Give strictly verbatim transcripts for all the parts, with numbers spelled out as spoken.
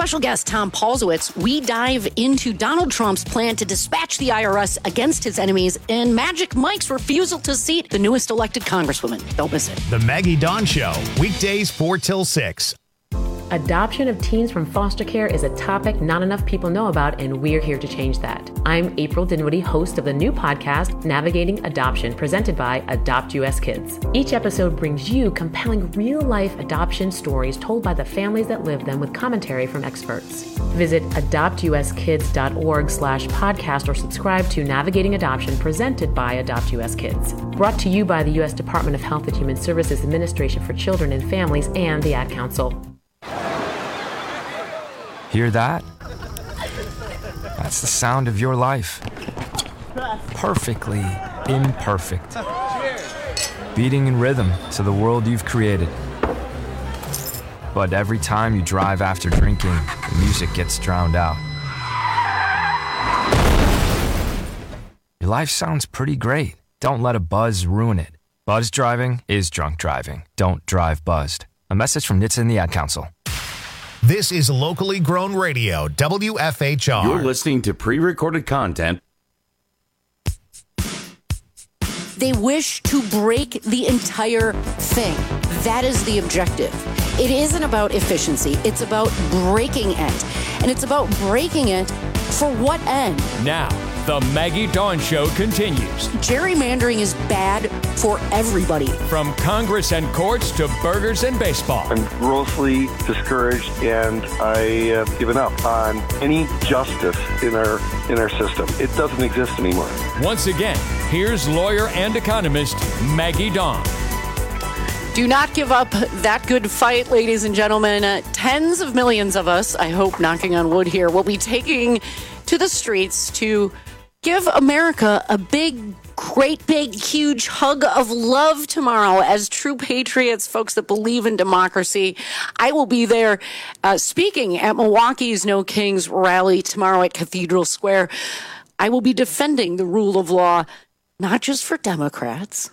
special guest, Tom Paulsowitz, we dive into Donald Trump's plan to dispatch the I R S against his enemies and Magic Mike's refusal to seat the newest elected congresswoman. Don't miss it. The Maggie Dawn Show, weekdays four till six. Adoption of teens from foster care is a topic not enough people know about, and we're here to change that. I'm April Dinwiddie, host of the new podcast, Navigating Adoption, presented by Adopt U S Kids. Each episode brings you compelling real-life adoption stories told by the families that live them with commentary from experts. Visit adoptuskids.org slash podcast or subscribe to Navigating Adoption, presented by Adopt U S Kids. Brought to you by the U S Department of Health and Human Services Administration for Children and Families and the Ad Council. Hear that? That's the sound of your life. Perfectly imperfect. Beating in rhythm to the world you've created. But every time you drive after drinking, the music gets drowned out. Your life sounds pretty great. Don't let a buzz ruin it. Buzz driving is drunk driving. Don't drive buzzed. A message from N H T S A and the Ad Council. This is locally grown radio, W F H R. You're listening to pre-recorded content. They wish to break the entire thing. That is the objective. It isn't about efficiency. It's about breaking it. And it's about breaking it for what end? Now, the Maggie Dawn Show continues. Gerrymandering is bad for everybody. From Congress and courts to burgers and baseball. I'm grossly discouraged, and I have given up on any justice in our in our system. It doesn't exist anymore. Once again, here's lawyer and economist Maggie Dawn. Do not give up that good fight, ladies and gentlemen. Uh, tens of millions of us, I hope, knocking on wood here, will be taking to the streets to give America a big, great, big, huge hug of love tomorrow as true patriots, folks that believe in democracy. I will be there uh, speaking at Milwaukee's No Kings rally tomorrow at Cathedral Square. I will be defending the rule of law, not just for Democrats,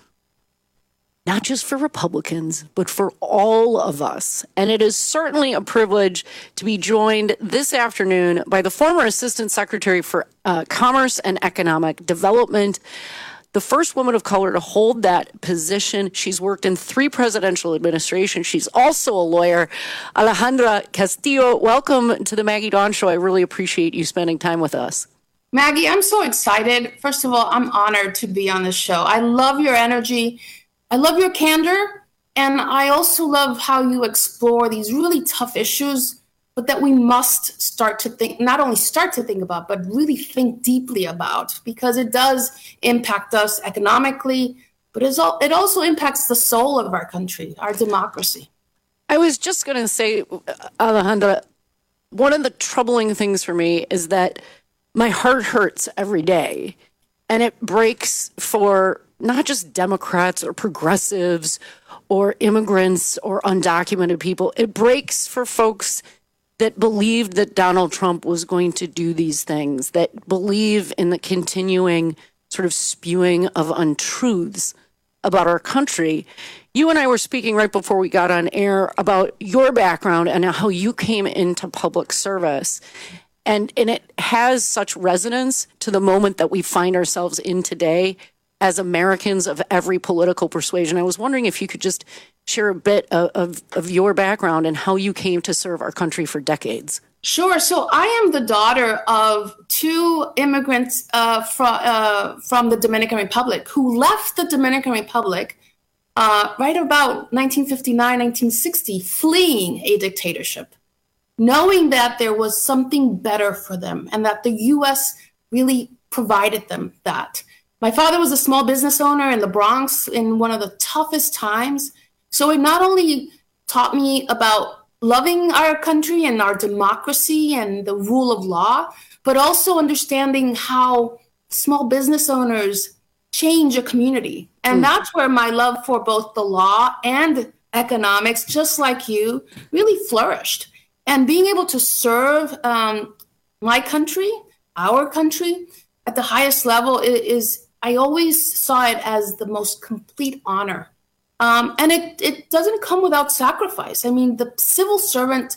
not just for Republicans, but for all of us. And it is certainly a privilege to be joined this afternoon by the former Assistant Secretary for uh, Commerce and Economic Development, the first woman of color to hold that position. She's worked in three presidential administrations. She's also a lawyer. Alejandra Castillo, welcome to the Maggie Dawn Show. I really appreciate you spending time with us. Maggie, I'm so excited. First of all, I'm honored to be on this show. I love your energy. I love your candor, and I also love how you explore these really tough issues, but that we must start to think, not only start to think about, but really think deeply about, because it does impact us economically, but it's all, it also impacts the soul of our country, our democracy. I was just going to say, Alejandra, one of the troubling things for me is that my heart hurts every day, and it breaks for not just Democrats or progressives or immigrants or undocumented people. It breaks for folks that believed that Donald Trump was going to do these things, that believe in the continuing sort of spewing of untruths about our country. You and I were speaking right before we got on air about your background and how you came into public service. And, and it has such resonance to the moment that we find ourselves in today as Americans of every political persuasion. I was wondering if you could just share a bit of, of, of your background and how you came to serve our country for decades. Sure. So I am the daughter of two immigrants uh, from, uh, from the Dominican Republic who left the Dominican Republic uh, right about nineteen fifty-nine, nineteen sixty, fleeing a dictatorship, knowing that there was something better for them and that the U S really provided them that. My father was a small business owner in the Bronx in one of the toughest times. So it not only taught me about loving our country and our democracy and the rule of law, but also understanding how small business owners change a community. And mm. that's where my love for both the law and economics, just like you, really flourished. And being able to serve um, my country, our country, at the highest level is, I always saw it as the most complete honor. Um, and it, it doesn't come without sacrifice. I mean, the civil servant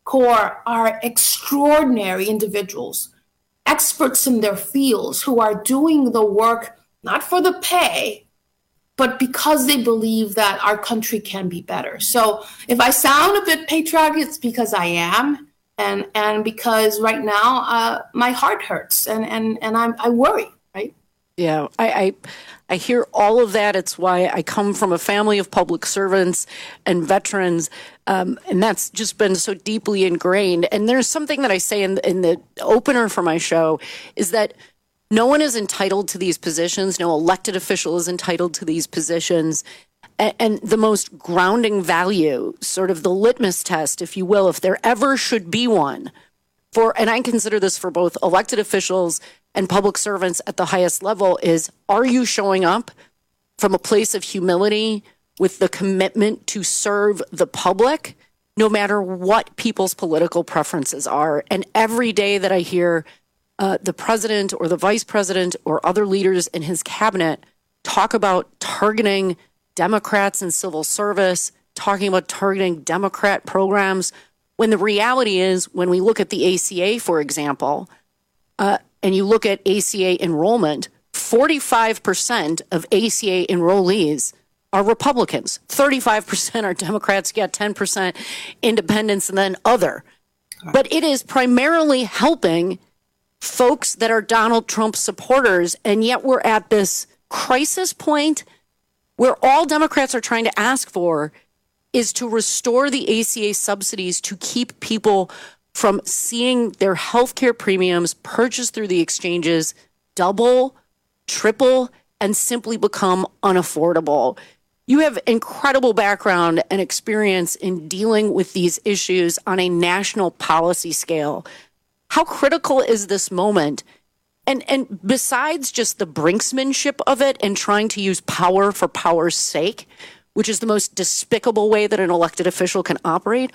core are extraordinary individuals, experts in their fields who are doing the work, not for the pay, but because they believe that our country can be better. So if I sound a bit patriotic, it's because I am, and and because right now uh, my heart hurts, and and and I'm, I worry, right? Yeah, I, I I hear all of that. It's why I come from a family of public servants and veterans, um, and that's just been so deeply ingrained. And there's something that I say in, in the opener for my show is that no one is entitled to these positions. No elected official is entitled to these positions. And, and the most grounding value, sort of the litmus test, if you will, if there ever should be one, for, and I consider this for both elected officials and public servants at the highest level, is, are you showing up from a place of humility with the commitment to serve the public, no matter what people's political preferences are? And every day that I hear uh, the president or the vice president or other leaders in his cabinet talk about targeting Democrats in civil service, talking about targeting Democrat programs, when the reality is, when we look at the A C A, for example, uh, and you look at A C A enrollment, forty-five percent of A C A enrollees are Republicans. thirty-five percent are Democrats, yet ten percent independents, and then other. But it is primarily helping folks that are Donald Trump supporters, and yet we're at this crisis point where all Democrats are trying to ask for is to restore the A C A subsidies to keep people from seeing their health care premiums purchased through the exchanges double, triple, and simply become unaffordable. You have incredible background and experience in dealing with these issues on a national policy scale. How critical is this moment? And and besides just the brinksmanship of it and trying to use power for power's sake, which is the most despicable way that an elected official can operate,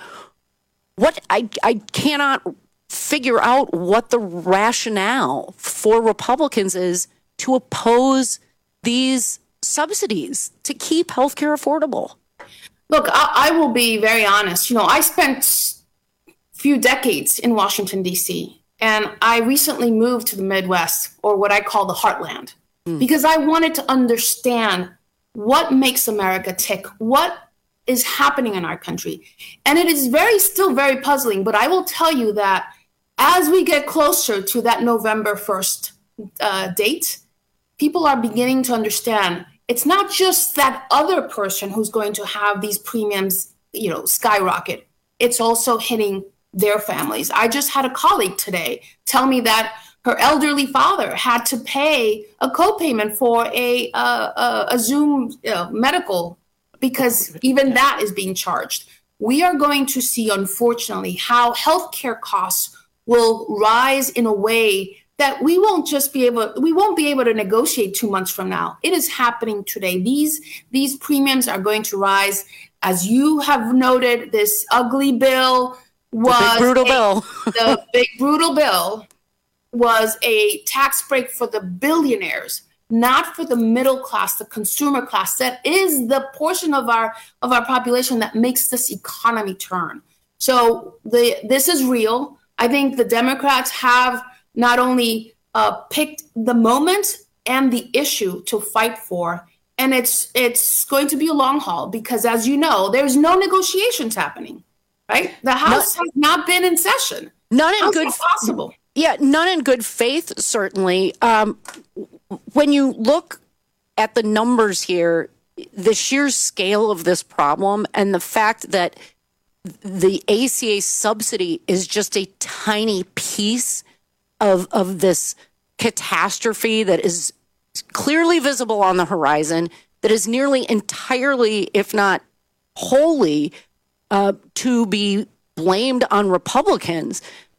what I I cannot figure out what the rationale for Republicans is to oppose these subsidies to keep healthcare affordable. Look, I, I will be very honest. You know, I spent a few decades in Washington, D C, and I recently moved to the Midwest, or what I call the heartland, mm. because I wanted to understand what makes America tick, what is happening in our country. And it is very, still very puzzling, but I will tell you that as we get closer to that November first uh, date, people are beginning to understand it's not just that other person who's going to have these premiums, you know, skyrocket. It's also hitting their families. I just had a colleague today tell me that her elderly father had to pay a copayment for a uh, a, a Zoom uh, medical, because even that is being charged. We are going to see, unfortunately, how healthcare costs will rise in a way that we won't just be able, we won't be able to negotiate two months from now. It is happening today. These, these premiums are going to rise. As you have noted, this ugly bill was the big brutal a, bill. the big brutal bill was a tax break for the billionaires, not for the middle class, the consumer class. That is the portion of our of our population that makes this economy turn. So the this is real. I think the Democrats have not only uh, picked the moment and the issue to fight for, and it's it's going to be a long haul because, as you know, there's no negotiations happening, right? The House not, has not been in session. None in How's good that possible. Yeah, none in good faith, certainly. Um, when you look at the numbers here, the sheer scale of this problem and the fact that the A C A subsidy is just a tiny piece of of this catastrophe that is clearly visible on the horizon, that is nearly entirely, if not wholly, uh, to be blamed on Republicans.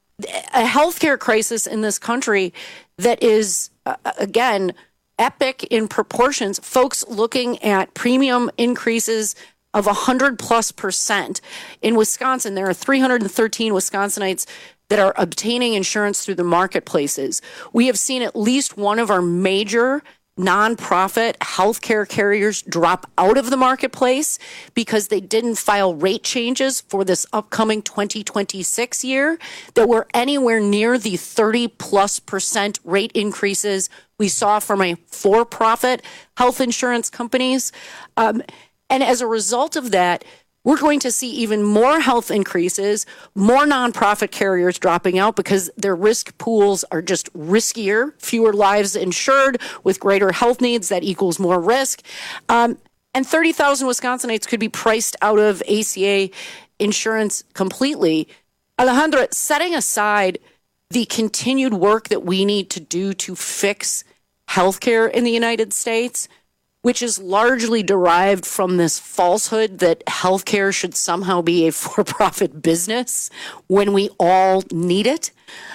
A healthcare crisis in this country that is, uh, again, epic in proportions. Folks looking at premium increases of one hundred plus percent. In Wisconsin, there are three hundred thirteen Wisconsinites that are obtaining insurance through the marketplaces. We have seen at least one of our major nonprofit healthcare carriers drop out of the marketplace because they didn't file rate changes for this upcoming twenty twenty-six year that were anywhere near the thirty plus percent rate increases we saw from a for-profit health insurance companies. Um, and as a result of that, we're going to see even more health increases, more nonprofit carriers dropping out because their risk pools are just riskier, fewer lives insured with greater health needs. That equals more risk. Um, and thirty thousand Wisconsinites could be priced out of A C A insurance completely. Alejandra, setting aside the continued work that we need to do to fix healthcare in the United States, which is largely derived from this falsehood that healthcare should somehow be a for-profit business when we all need it.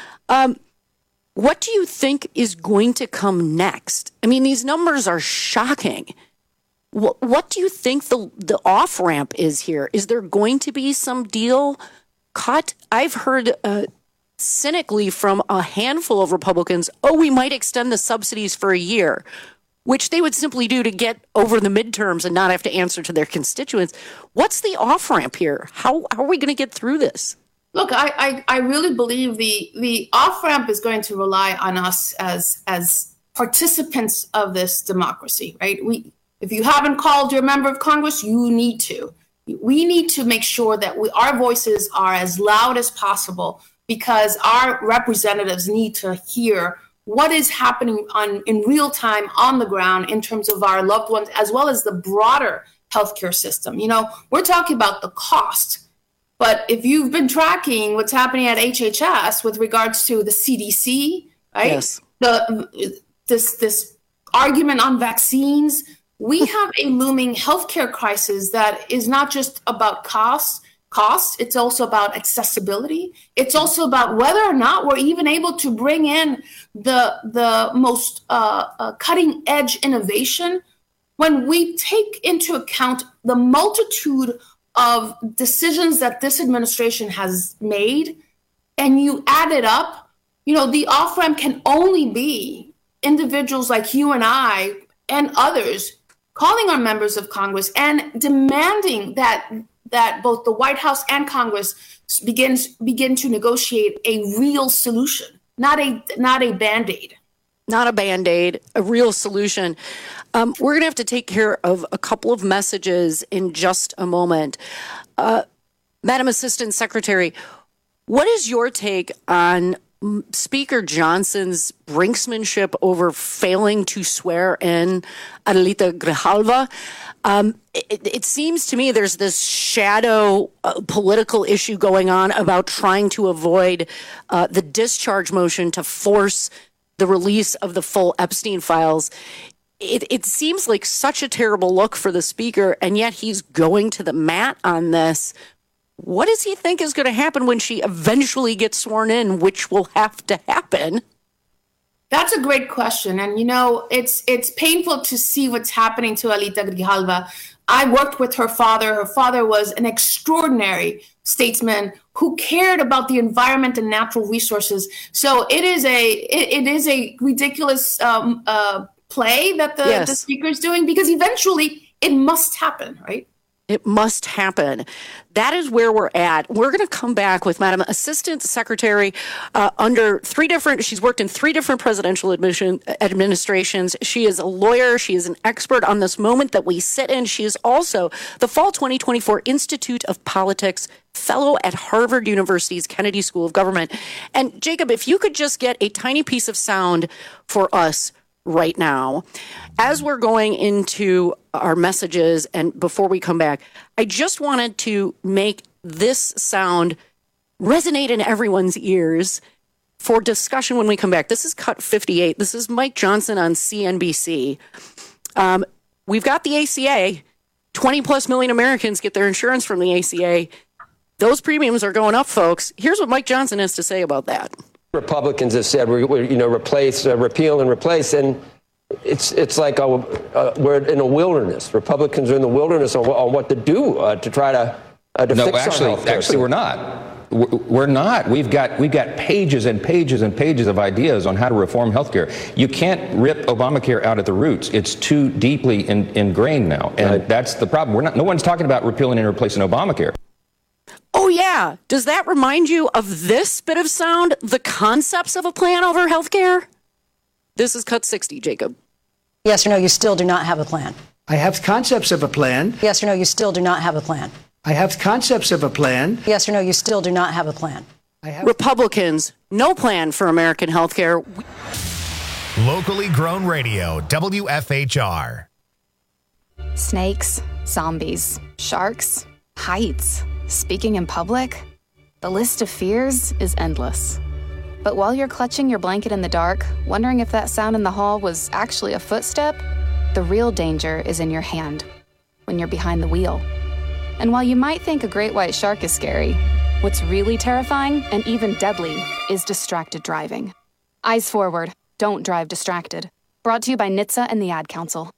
Um, what do you think is going to come next? I mean, these numbers are shocking. What, what do you think the, the off-ramp is here? Is there going to be some deal cut? I've heard uh, cynically from a handful of Republicans, oh, we might extend the subsidies for a year, which they would simply do to get over the midterms and not have to answer to their constituents. What's the off-ramp here? How, how are we going to get through this? Look, I, I, I really believe the, the off-ramp is going to rely on us as, as participants of this democracy, right? We, if you haven't called your member of Congress, you need to. We need to make sure that we, our voices are as loud as possible because our representatives need to hear what is happening on in real time on the ground in terms of our loved ones, as well as the broader healthcare system. You know, we're talking about the cost, but if you've been tracking what's happening at H H S with regards to the C D C, right? Yes. The this this argument on vaccines, we have a looming healthcare crisis that is not just about cost. Cost. It's also about accessibility. It's also about whether or not we're even able to bring in the the most uh, uh, cutting edge innovation when we take into account the multitude of decisions that this administration has made, and you add it up. You know, the off ramp can only be individuals like you and I and others calling our members of Congress and demanding that. that both the White House and Congress begins begin to negotiate a real solution, not a not a Band-Aid. Not a Band-Aid, a real solution. Um, we're going to have to take care of a couple of messages in just a moment. Uh, Madam Assistant Secretary, what is your take on Speaker Johnson's brinksmanship over failing to swear in Adelita Grijalva? Um, it, it seems to me there's this shadow uh, political issue going on about trying to avoid uh, the discharge motion to force the release of the full Epstein files. It, it seems like such a terrible look for the speaker, and yet he's going to the mat on this. What does he think is going to happen when she eventually gets sworn in, which will have to happen? That's a great question. And, you know, it's it's painful to see what's happening to Adelita Grijalva. I worked with her father. Her father was an extraordinary statesman who cared about the environment and natural resources. So it is a it, it is a ridiculous um, uh, play that the, yes. the speaker is doing, because eventually it must happen, right? It must happen. That is where we're at. We're going to come back with Madam Assistant Secretary uh, under three different, she's worked in three different presidential admission, administrations. She is a lawyer. She is an expert on this moment that we sit in. She is also the Fall twenty twenty-four Institute of Politics Fellow at Harvard University's Kennedy School of Government. And Jacob, if you could just get a tiny piece of sound for us right now, as we're going into our messages and before we come back, I just wanted to make this sound resonate in everyone's ears for discussion when we come back. This is cut fifty-eight. This is Mike Johnson on C N B C. Um, we've got the A C A. twenty plus million Americans get their insurance from the A C A. Those premiums are going up, folks. Here's what Mike Johnson has to say about that. Republicans have said, we, we you know, replace, uh, repeal and replace, and it's it's like a, uh, we're in a wilderness. Republicans are in the wilderness on, on what to do uh, to try to, uh, to no, fix actually, our health actually, we're not. We're not. We've got we've got pages and pages and pages of ideas on how to reform healthcare. You can't rip Obamacare out at the roots. It's too deeply in, ingrained now, and right. that's the problem. We're not. No one's talking about repealing and replacing Obamacare. Oh, yeah. Does that remind you of this bit of sound? The concepts of a plan over healthcare? This is Cut sixty, Jacob. Yes or no, you still do not have a plan. I have concepts of a plan. Yes or no, you still do not have a plan. I have concepts of a plan. Yes or no, you still do not have a plan. I have Republicans, no plan for American health care. Locally grown radio, W F H R. Snakes, zombies, sharks, heights, speaking in public. The list of fears is endless. But while you're clutching your blanket in the dark, wondering if that sound in the hall was actually a footstep, the real danger is in your hand, when you're behind the wheel. And while you might think a great white shark is scary, what's really terrifying and even deadly is distracted driving. Eyes forward, don't drive distracted. Brought to you by N H T S A and the Ad Council.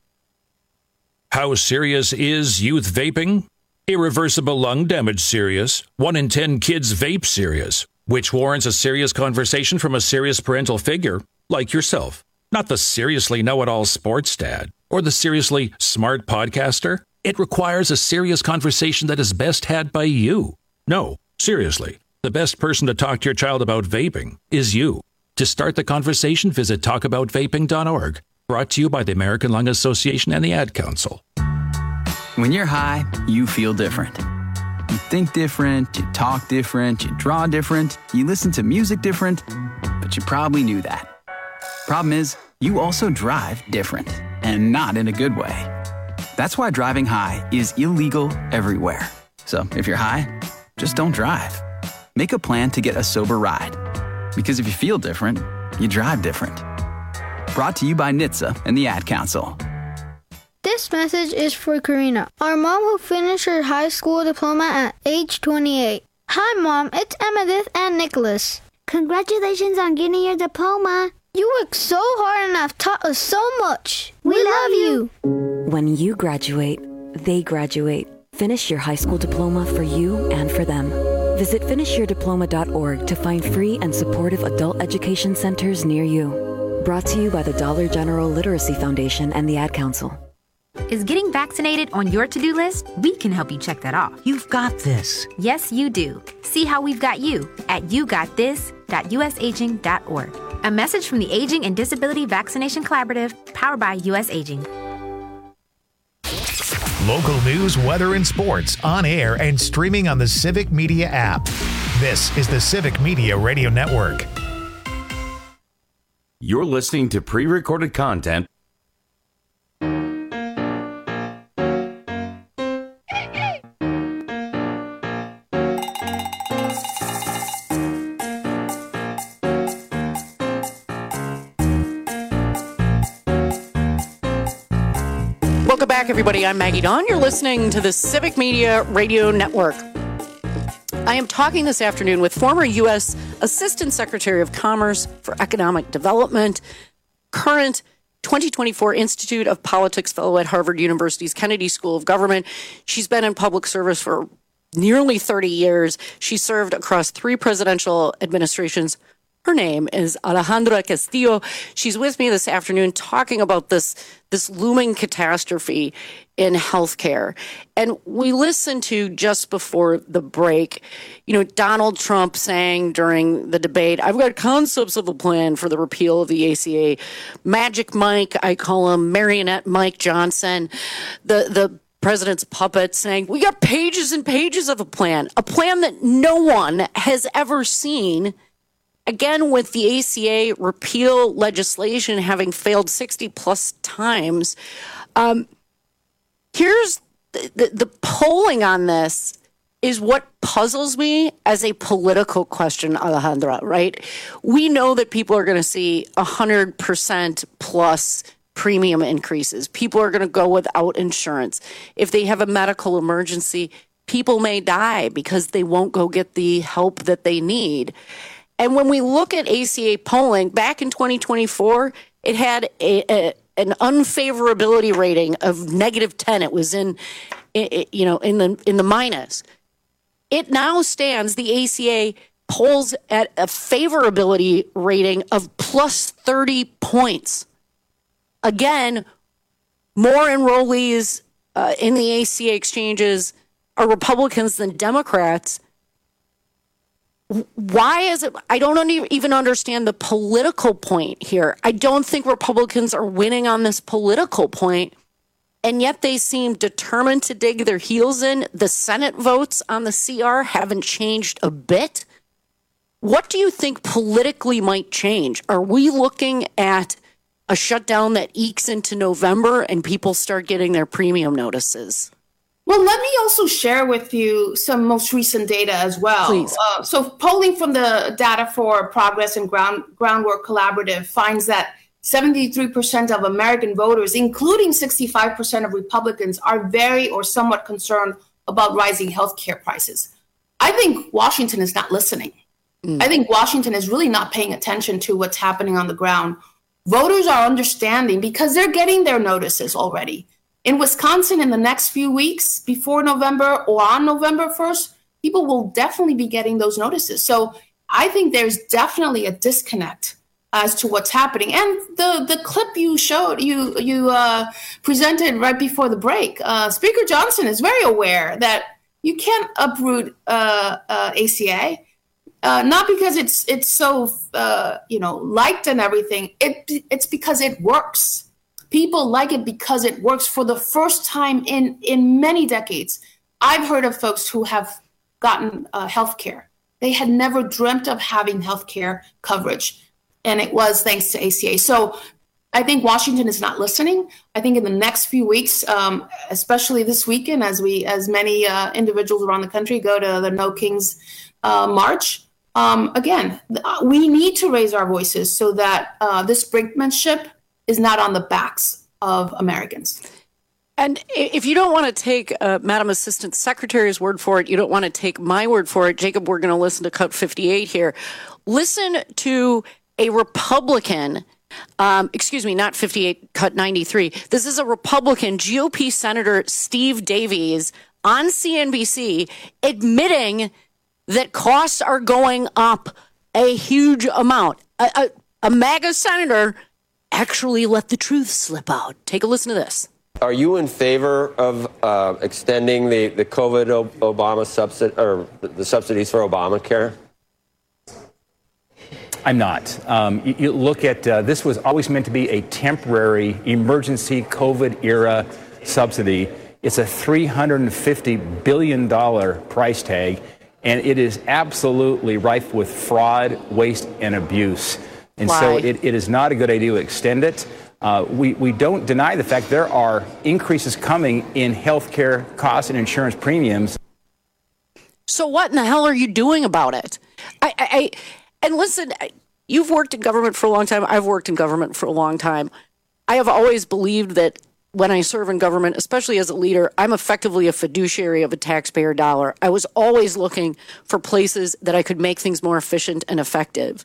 How serious is youth vaping? Irreversible lung damage serious. One in ten kids vape serious, which warrants a serious conversation from a serious parental figure like yourself. Not the seriously know-it-all sports dad or the seriously smart podcaster. It requires a serious conversation that is best had by you. No, seriously, the best person to talk to your child about vaping is you. To start the conversation, visit talk about vaping dot org. Brought to you by the American Lung Association and the Ad Council. When you're high, you feel different. You think different, you talk different, you draw different, you listen to music different, but you probably knew that. Problem is, you also drive different, and not in a good way. That's why driving high is illegal everywhere. So if you're high, just don't drive. Make a plan to get a sober ride. Because if you feel different, you drive different. Brought to you by N H T S A and the Ad Council. This message is for Karina, our mom who finished her high school diploma at age twenty-eight. Hi, Mom. It's Emmettith and Nicholas. Congratulations on getting your diploma. You worked so hard and have taught us so much. We, we love you. When you graduate, they graduate. Finish your high school diploma for you and for them. Visit finish your diploma dot org to find free and supportive adult education centers near you. Brought to you by the Dollar General Literacy Foundation and the Ad Council. Is getting vaccinated on your to-do list? We can help you check that off. You've got this. Yes, you do. See how we've got you at you got this dot u s aging dot org. A message from the Aging and Disability Vaccination Collaborative, powered by U S Aging. Local news, weather, and sports on air and streaming on the Civic Media app. This is the Civic Media Radio Network. You're listening to pre-recorded content. Welcome back, everybody. I'm Maggie Dawn. You're listening to the Civic Media Radio Network. I am talking this afternoon with former U S Assistant Secretary of Commerce for Economic Development, current twenty twenty-four Institute of Politics Fellow at Harvard University's Kennedy School of Government. She's been in public service for nearly thirty years. She served across three presidential administrations. Her name is Alejandra Castillo. She's with me this afternoon talking about this, this looming catastrophe in healthcare. And we listened to just before the break, you know, Donald Trump saying during the debate, I've got concepts of a plan for the repeal of the A C A. Magic Mike, I call him Marionette Mike Johnson, the, the president's puppet, saying, we got pages and pages of a plan, a plan that no one has ever seen. Again, with the A C A repeal legislation having failed sixty plus times, um, here's the, the, the polling on this is what puzzles me as a political question, Alejandra, right? We know that people are going to see one hundred percent plus premium increases. People are going to go without insurance. If they have a medical emergency, people may die because they won't go get the help that they need. And when we look at A C A polling, back in twenty twenty-four, it had a, a, an unfavorability rating of negative ten. It was in, it, you know, in the in the minus. it now stands, the A C A polls at a favorability rating of plus thirty points. Again, more enrollees uh, in the A C A exchanges are Republicans than Democrats. Why is it? I don't even understand the political point here. I don't think Republicans are winning on this political point, and yet they seem determined to dig their heels in. The Senate votes on the C R haven't changed a bit. What do you think politically might change? Are we looking at a shutdown that ekes into November and people start getting their premium notices? Well, let me also share with you some most recent data as well. Please. Uh, so polling from the Data for Progress and Ground, Groundwork Collaborative finds that seventy-three percent of American voters, including sixty-five percent of Republicans, are very or somewhat concerned about rising healthcare prices. I think Washington is not listening. Mm. I think Washington is really not paying attention to what's happening on the ground. Voters are understanding because they're getting their notices already. In Wisconsin, in the next few weeks, before November or on November first, people will definitely be getting those notices. So I think there's definitely a disconnect as to what's happening. And the, the clip you showed, you you uh, presented right before the break, uh, Speaker Johnson is very aware that you can't uproot uh, uh, A C A, uh, not because it's it's so uh, you know liked and everything. It it's because it works. People like it because it works. For the first time in, in many decades, I've heard of folks who have gotten uh, health care. They had never dreamt of having health care coverage, and it was thanks to A C A. So I think Washington is not listening. I think in the next few weeks, um, especially this weekend, as we, as many uh, individuals around the country go to the No Kings uh, March, um, again, we need to raise our voices so that uh, this brinkmanship is not on the backs of Americans. And if you don't want to take uh, Madam Assistant Secretary's word for it, you don't want to take my word for it, Jacob, we're going to listen to Cut fifty-eight here. Listen to a Republican, um, excuse me, not fifty-eight, Cut ninety-three. This is a Republican, G O P Senator Steve Davies on C N B C admitting that costs are going up a huge amount. A, a, a MAGA senator actually let the truth slip out. Take a listen to this. Are you in favor of uh, extending the, the COVID Obama subsidy or the subsidies for Obamacare? I'm not. Um, you, you look at uh, this was always meant to be a temporary emergency COVID era subsidy. It's a three hundred fifty billion dollars price tag, and it is absolutely rife with fraud, waste, and abuse. And Why? so it, it is not a good idea to extend it. Uh, we, we don't deny the fact there are increases coming in health care costs and insurance premiums. So what in the hell are you doing about it? I, I, I and listen, you've worked in government for a long time. I've worked in government for a long time. I have always believed that when I serve in government, especially as a leader, I'm effectively a fiduciary of a taxpayer dollar. I was always looking for places that I could make things more efficient and effective.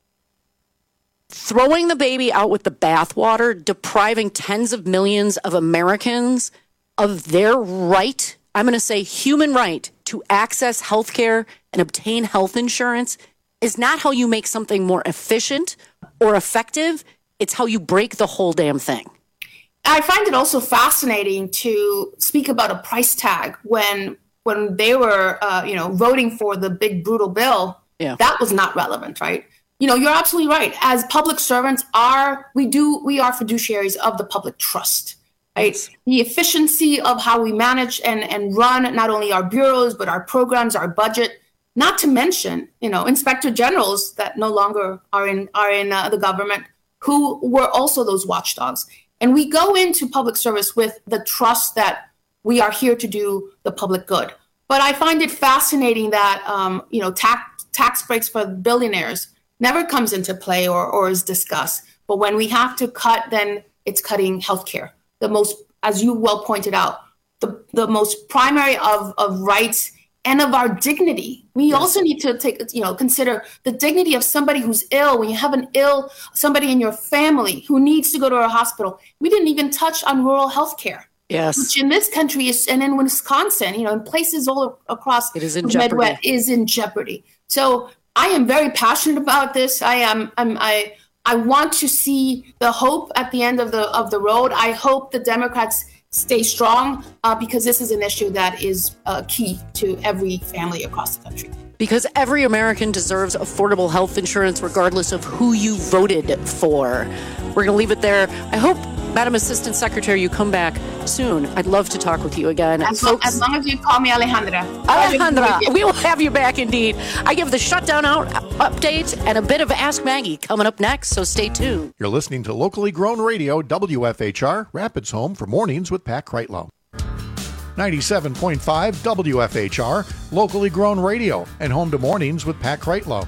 Throwing the baby out with the bathwater, depriving tens of millions of Americans of their right, I'm going to say human right, to access health care and obtain health insurance is not how you make something more efficient or effective. It's how you break the whole damn thing. I find it also fascinating to speak about a price tag when when they were, uh, you know, voting for the big brutal bill. Yeah. That was not relevant, right? You know, you're absolutely right. As public servants are, we do, we are fiduciaries of the public trust, right? The efficiency of how we manage and, and run not only our bureaus, but our programs, our budget, not to mention, you know, inspector generals that no longer are in, are in uh, the government, who were also those watchdogs. And we go into public service with the trust that we are here to do the public good. But I find it fascinating that, um, you know, tax, tax breaks for billionaires never comes into play or, or is discussed. But when we have to cut, then it's cutting healthcare. The most, as you well pointed out, the, the most primary of, of rights and of our dignity. We yes. also need to take, you know, consider the dignity of somebody who's ill. When you have an ill, somebody in your family who needs to go to a hospital. We didn't even touch on rural healthcare. Yes. Which in this country is, and in Wisconsin, you know, in places all across it is in the jeopardy. Midwest, is in jeopardy. So I am very passionate about this. I am. I'm, I I want to see the hope at the end of the of the road. I hope the Democrats stay strong uh, because this is an issue that is uh, key to every family across the country. Because every American deserves affordable health insurance regardless of who you voted for. We're going to leave it there. I hope, Madam Assistant Secretary, you come back soon. I'd love to talk with you again. As, Folks, as long as you call me Alejandra. Alejandra, we will have you back indeed. I give the shutdown out update and a bit of Ask Maggie coming up next, so stay tuned. You're listening to Locally Grown Radio, W F H R, Rapids Home for Mornings with Pat Kreitlow. ninety-seven point five W F H R, Locally Grown Radio, and Home to Mornings with Pat Kreitlow.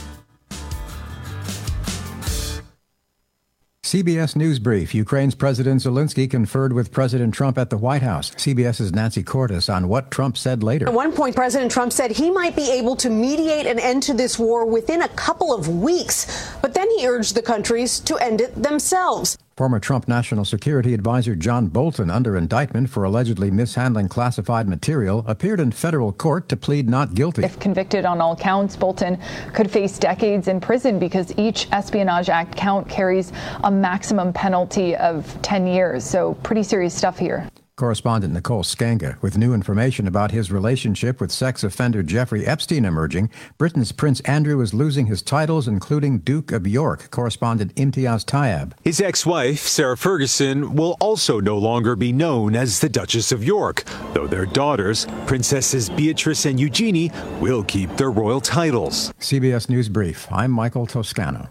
C B S News Brief. Ukraine's President Zelensky conferred with President Trump at the White House. CBS's Nancy Cordes on what Trump said later. At one point, President Trump said he might be able to mediate an end to this war within a couple of weeks, but then he urged the countries to end it themselves. Former Trump National Security Advisor John Bolton, under indictment for allegedly mishandling classified material, appeared in federal court to plead not guilty. If convicted on all counts, Bolton could face decades in prison because each Espionage Act count carries a maximum penalty of ten years. So pretty serious stuff here. Correspondent Nicole Skanga with new information about his relationship with sex offender Jeffrey Epstein emerging. Britain's Prince Andrew is losing his titles, including Duke of York. Correspondent Imtiaz Tyab. His ex-wife, Sarah Ferguson, will also no longer be known as the Duchess of York, though their daughters, Princesses Beatrice and Eugenie, will keep their royal titles. C B S News Brief. I'm Michael Toscano.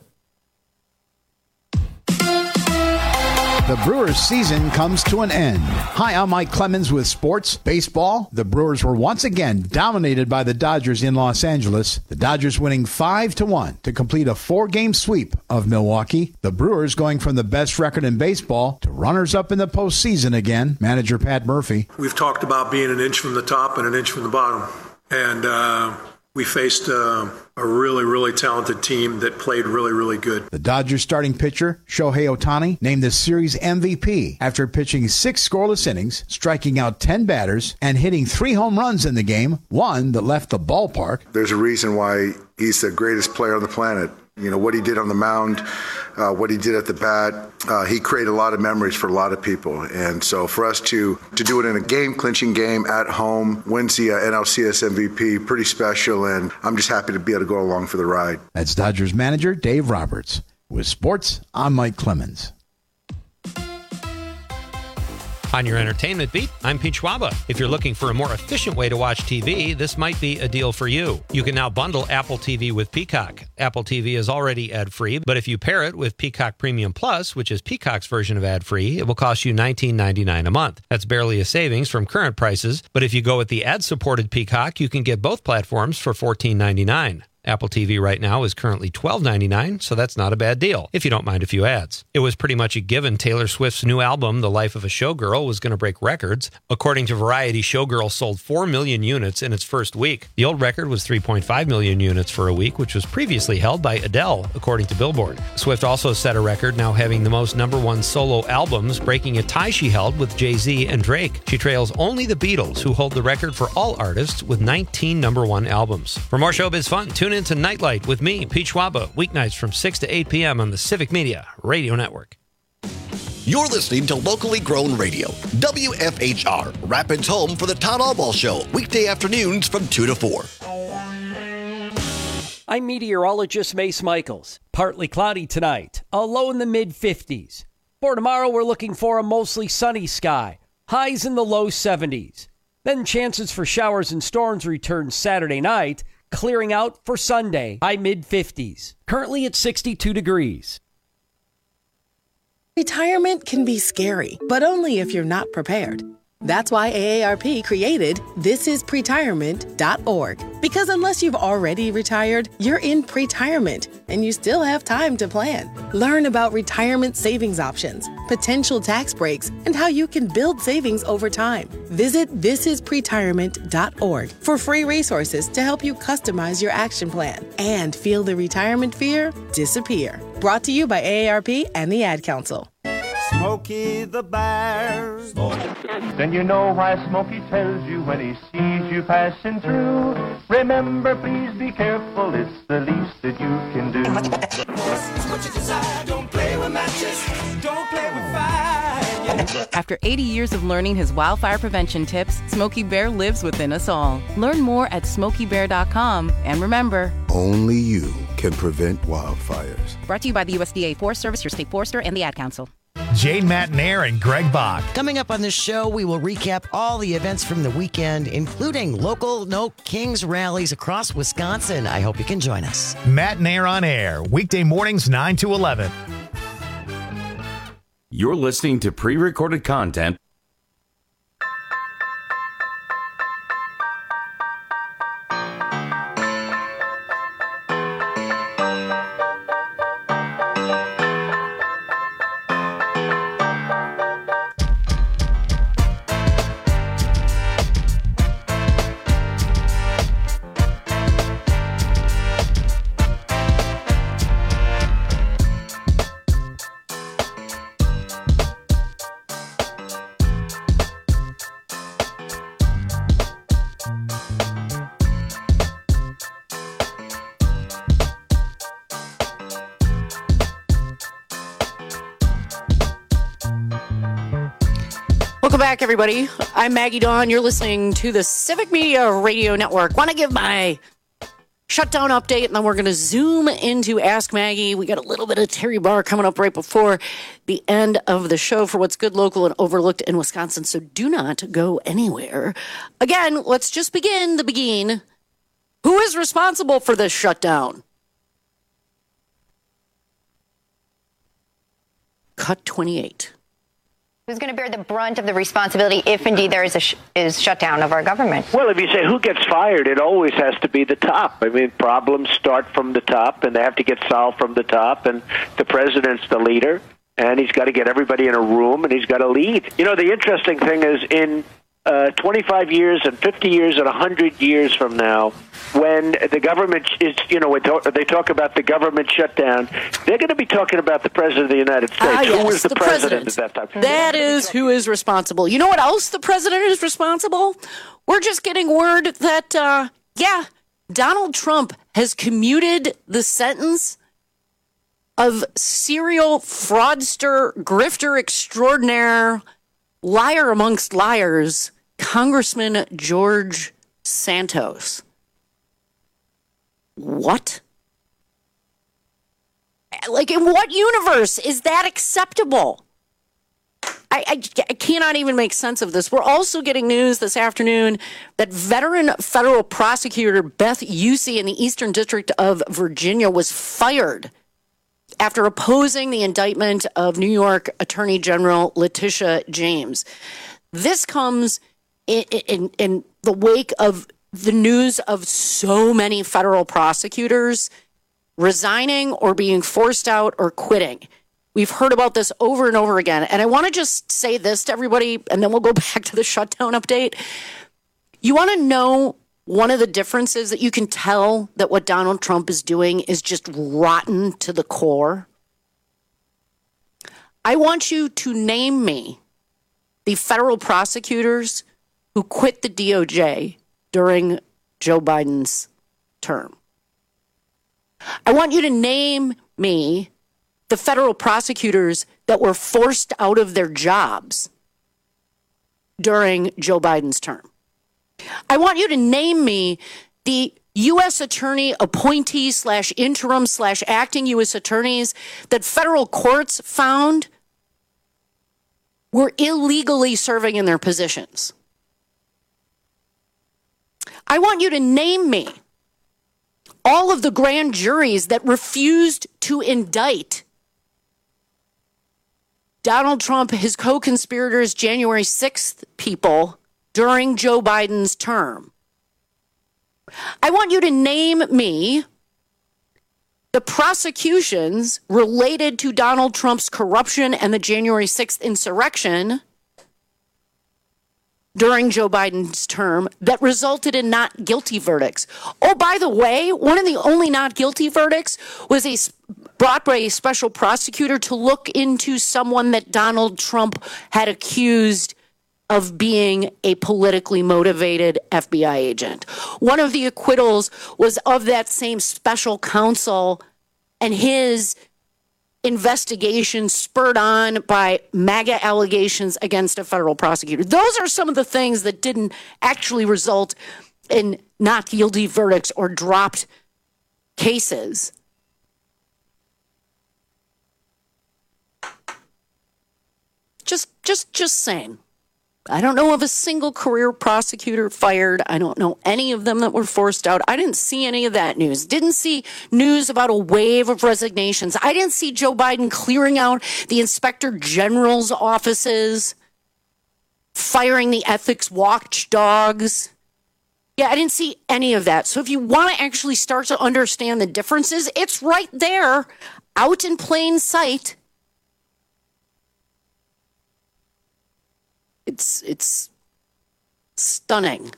The Brewers' season comes to an end. Hi, I'm Mike Clemens with sports. Baseball, the Brewers were once again dominated by the Dodgers in Los Angeles. The Dodgers winning five to one to complete a four-game sweep of Milwaukee. The Brewers going from the best record in baseball to runners-up in the postseason again. Manager Pat Murphy. We've talked about being an inch from the top and an inch from the bottom. And uh, we faced uh, a really, really talented team that played really, really good. The Dodgers starting pitcher, Shohei Ohtani, named the series M V P after pitching six scoreless innings, striking out ten batters, and hitting three home runs in the game, one that left the ballpark. There's a reason why he's the greatest player on the planet. You know, what he did on the mound, uh, what he did at the bat, uh, he created a lot of memories for a lot of people. And so for us to to do it in a game-clinching game at home, wins the uh, N L C S M V P, pretty special, and I'm just happy to be able to go along for the ride. That's Dodgers manager Dave Roberts. With sports, I'm Mike Clemens. On your entertainment beat, I'm Pete Schwaba. If you're looking for a more efficient way to watch T V, this might be a deal for you. You can now bundle Apple T V with Peacock. Apple T V is already ad-free, but if you pair it with Peacock Premium Plus, which is Peacock's version of ad-free, it will cost you nineteen ninety-nine a month. That's barely a savings from current prices, but if you go with the ad-supported Peacock, you can get both platforms for fourteen ninety-nine. Apple T V right now is currently twelve ninety-nine, so that's not a bad deal, if you don't mind a few ads. It was pretty much a given Taylor Swift's new album, The Life of a Showgirl, was going to break records. According to Variety, Showgirl sold four million units in its first week. The old record was three point five million units for a week, which was previously held by Adele, according to Billboard. Swift also set a record, now having the most number one solo albums, breaking a tie she held with Jay-Z and Drake. She trails only the Beatles, who hold the record for all artists with nineteen number one albums. For more showbiz fun, tune into Nightlight with me, Pete Schwaba, weeknights from six to eight p.m. on the Civic Media Radio Network. You're listening to Locally Grown Radio, W F H R, Rapids home for the Todd Albaugh Show, weekday afternoons from two to four. I'm meteorologist Mace Michaels. Partly cloudy tonight, a low in the mid fifties. For tomorrow, we're looking for a mostly sunny sky, highs in the low seventies. Then chances for showers and storms return Saturday night, clearing out for Sunday, high mid fifties. Currently at sixty-two degrees. Retirement can be scary, but only if you're not prepared. That's why A A R P created this is pretirement dot org. Because unless you've already retired, you're in pretirement, and you still have time to plan. Learn about retirement savings options, potential tax breaks, and how you can build savings over time. Visit this is pretirement dot org for free resources to help you customize your action plan and feel the retirement fear disappear. Brought to you by A A R P and the Ad Council. Smokey the Bear. Then you know why Smokey tells you when he sees you passing through. Remember, please be careful, it's the least that you can do. What you desire, don't play with matches, don't play with fire. After eighty years of learning his wildfire prevention tips, Smokey Bear lives within us all. Learn more at smokey bear dot com. And remember, only you can prevent wildfires. Brought to you by the U S D A Forest Service, your state forester, and the Ad Council. Jane Matnair and Greg Bach. Coming up on this show, we will recap all the events from the weekend, including local No Kings rallies across Wisconsin. I hope you can join us. Matnair on air, weekday mornings nine to eleven. You're listening to pre-recorded content. Welcome back, everybody. I'm Maggie Dawn. You're listening to the Civic Media Radio Network. Want to give my shutdown update, and then we're going to zoom into Ask Maggie. We got a little bit of Terry Barr coming up right before the end of the show for what's good, local, and overlooked in Wisconsin, so do not go anywhere. Again, let's just begin the begin. Who is responsible for this shutdown? Cut twenty-eight. Who's going to bear the brunt of the responsibility if indeed there is a sh- is shutdown of our government? Well, if you say who gets fired, it always has to be the top. I mean, problems start from the top, and they have to get solved from the top, and the president's the leader, and he's got to get everybody in a room, and he's got to lead. You know, the interesting thing is in uh, twenty-five years and fifty years and one hundred years from now, when the government is, you know, when they talk about the government shutdown, they're going to be talking about the president of the United States. Ah, yes, who was the, the president, president at that time? That is who is responsible. You know what else the president is responsible? We're just getting word that, uh, yeah, Donald Trump has commuted the sentence of serial fraudster, grifter extraordinaire, liar amongst liars, Congressman George Santos. What? Like, in what universe is that acceptable? I, I, I cannot even make sense of this. We're also getting news this afternoon that veteran federal prosecutor Beth Usey in the Eastern District of Virginia was fired after opposing the indictment of New York Attorney General Letitia James. This comes in, in, in the wake of the news of so many federal prosecutors resigning or being forced out or quitting. We've heard about this over and over again. And I want to just say this to everybody, and then we'll go back to the shutdown update. You want to know one of the differences that you can tell that what Donald Trump is doing is just rotten to the core? I want you to name me the federal prosecutors who quit the D O J during Joe Biden's term. I want you to name me the federal prosecutors that were forced out of their jobs during Joe Biden's term. I want you to name me the U S attorney appointee slash interim slash acting U S attorneys that federal courts found were illegally serving in their positions. I want you to name me all of the grand juries that refused to indict Donald Trump, his co-conspirators, January sixth people during Joe Biden's term. I want you to name me the prosecutions related to Donald Trump's corruption and the January sixth insurrection during Joe Biden's term that resulted in not guilty verdicts. Oh, by the way, one of the only not guilty verdicts was a brought by a special prosecutor to look into someone that Donald Trump had accused of being a politically motivated F B I agent. One of the acquittals was of that same special counsel, and his investigation spurred on by MAGA allegations against a federal prosecutor. Those are some of the things that didn't actually result in not guilty verdicts or dropped cases. Just, just, just saying. I don't know of a single career prosecutor fired. I don't know any of them that were forced out. I didn't see any of that news. Didn't see news about a wave of resignations. I didn't see Joe Biden clearing out the inspector general's offices, firing the ethics watchdogs. Yeah, I didn't see any of that. So if you want to actually start to understand the differences, it's right there, out in plain sight. It's it's stunning.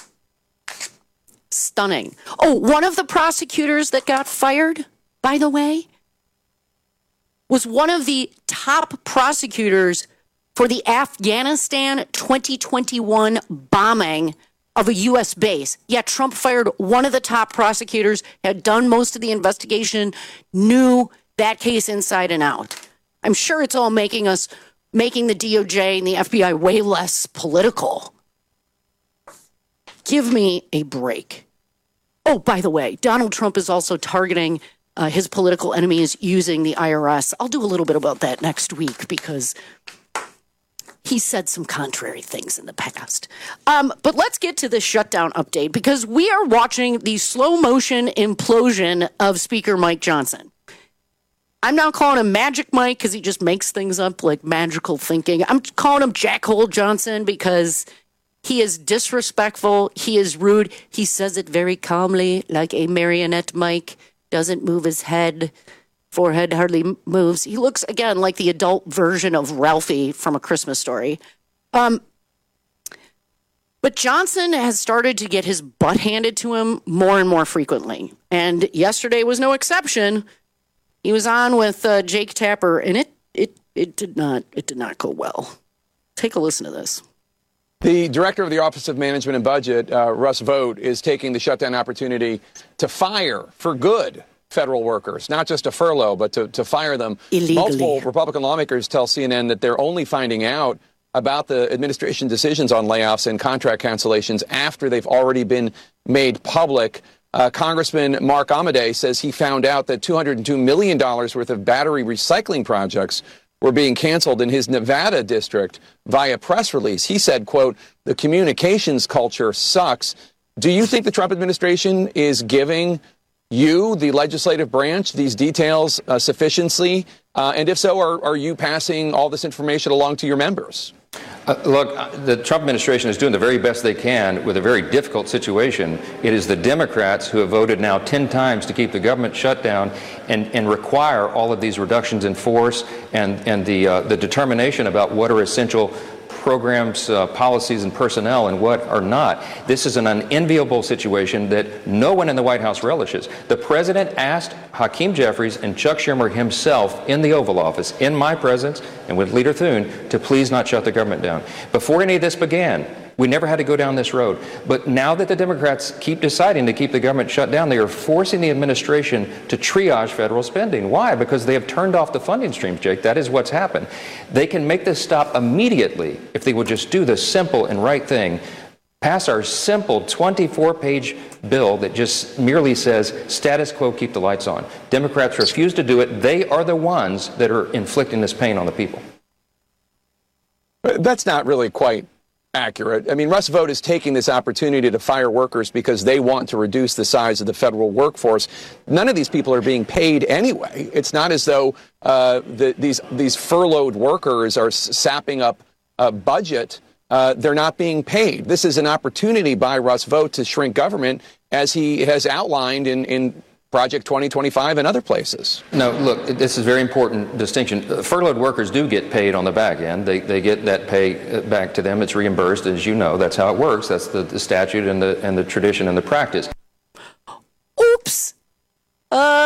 Stunning. Oh, one of the prosecutors that got fired, by the way, was one of the top prosecutors for the Afghanistan twenty twenty-one bombing of a U S base. Yeah, Trump fired one of the top prosecutors, had done most of the investigation, knew that case inside and out. I'm sure it's all making us making the D O J and the F B I way less political. Give me a break. Oh, by the way, Donald Trump is also targeting uh, his political enemies using the I R S. I'll do a little bit about that next week because he said some contrary things in the past. Um, but let's get to the shutdown update because we are watching the slow motion implosion of Speaker Mike Johnson. I'm not calling him Magic Mike because he just makes things up like magical thinking. I'm calling him Jackhole Johnson because he is disrespectful. He is rude. He says it very calmly like a marionette Mike. Doesn't move his head. Forehead hardly moves. He looks, again, like the adult version of Ralphie from A Christmas Story. Um, but Johnson has started to get his butt handed to him more and more frequently. And yesterday was no exception. He was on with uh, Jake Tapper, and it, it it did not it did not go well. Take a listen to this. The director of the Office of Management and Budget, uh, Russ Vought, is taking the shutdown opportunity to fire for good federal workers, not just to furlough, but to, to fire them. Illegally. Multiple Republican lawmakers tell C N N that they're only finding out about the administration decisions on layoffs and contract cancellations after they've already been made public. Uh, Congressman Mark Amodei says he found out that two hundred two million dollars worth of battery recycling projects were being canceled in his Nevada district via press release. He said, quote, the communications culture sucks. Do you think the Trump administration is giving you, the legislative branch, these details uh, sufficiently? Uh, and if so, are, are you passing all this information along to your members? Uh, look, the Trump administration is doing the very best they can with a very difficult situation. It is the Democrats who have voted now ten times to keep the government shut down and, and require all of these reductions in force and, and the, uh, the determination about what are essential programs, uh, policies, and personnel and what are not. This is an unenviable situation that no one in the White House relishes. The president asked Hakeem Jeffries and Chuck Schumer himself in the Oval Office, in my presence and with Leader Thune, to please not shut the government down. Before any of this began, we never had to go down this road. But now that the Democrats keep deciding to keep the government shut down, they are forcing the administration to triage federal spending. Why? Because they have turned off the funding streams, Jake. That is what's happened. They can make this stop immediately if they would just do the simple and right thing. Pass our simple twenty-four page bill that just merely says status quo, keep the lights on. Democrats refuse to do it. They are the ones that are inflicting this pain on the people. That's not really quite accurate. I mean, Russ Vought is taking this opportunity to fire workers because they want to reduce the size of the federal workforce. None of these people are being paid anyway. It's not as though uh, the, these these furloughed workers are sapping up a budget. Uh, they're not being paid. This is an opportunity by Russ Vought to shrink government, as he has outlined in, in Project twenty twenty-five and other places. No, look, this is a very important distinction. Uh, furloughed workers do get paid on the back end. They they get that pay back to them. It's reimbursed, as you know. That's how it works. That's the, the statute and the and the tradition and the practice. Oops. Uh,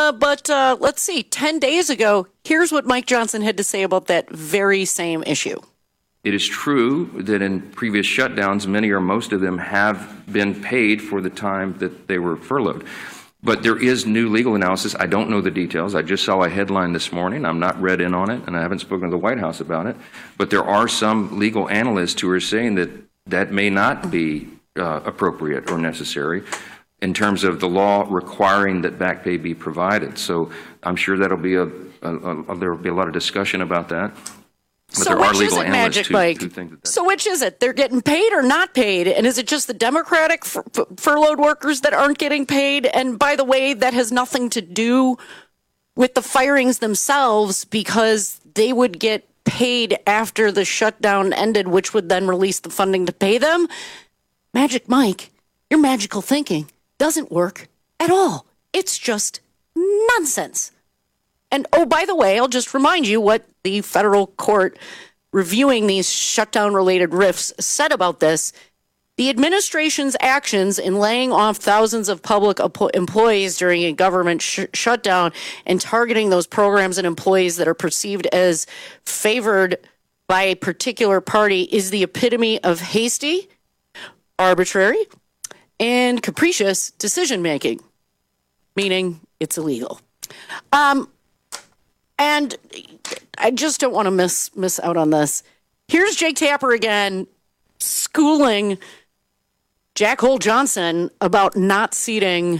Uh, but uh, let's see. Ten days ago, here's what Mike Johnson had to say about that very same issue. It is true that in previous shutdowns, many or most of them have been paid for the time that they were furloughed. But there is new legal analysis. I don't know the details. I just saw a headline this morning. I'm not read in on it, and I haven't spoken to the White House about it. But there are some legal analysts who are saying that that may not be uh, appropriate or necessary in terms of the law requiring that back pay be provided. So I'm sure that'll be a, a, a there will be a lot of discussion about that. But so there which are legal is it, analysts Magic who, Mike? who think that that's so which is it? They're getting paid or not paid? And is it just the Democratic fur- furloughed workers that aren't getting paid? And by the way, that has nothing to do with the firings themselves, because they would get paid after the shutdown ended, which would then release the funding to pay them. Magic Mike, your magical thinking doesn't work at all. It's just nonsense. And, oh, by the way, I'll just remind you what the federal court reviewing these shutdown-related rifts said about this. The administration's actions in laying off thousands of public employees during a government sh- shutdown and targeting those programs and employees that are perceived as favored by a particular party is the epitome of hasty, arbitrary, and capricious decision-making, meaning it's illegal. Um... And I just don't want to miss miss out on this. Here's Jake Tapper again schooling Jack Hole Johnson about not seating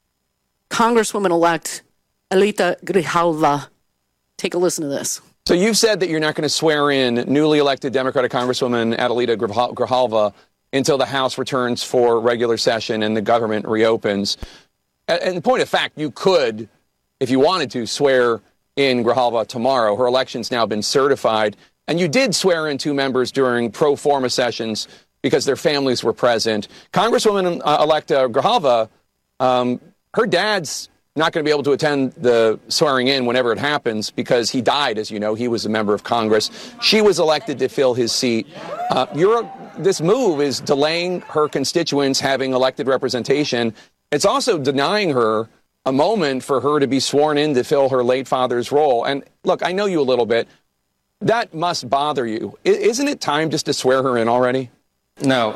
Congresswoman-elect Alita Grijalva. Take a listen to this. So you've said that you're not going to swear in newly elected Democratic Congresswoman Adelita Grijalva until the House returns for regular session and the government reopens. And in point of fact, you could, if you wanted to, swear in Grijalva tomorrow. Her election's now been certified. And you did swear in two members during pro forma sessions because their families were present. Congresswoman-elect uh, Grijalva, um, her dad's not going to be able to attend the swearing in whenever it happens because he died, as you know. He was a member of Congress. She was elected to fill his seat. Uh, you're, this move is delaying her constituents having elected representation. It's also denying her a moment for her to be sworn in to fill her late father's role. And look, I know you a little bit. That must bother you. I- isn't it time just to swear her in already? No.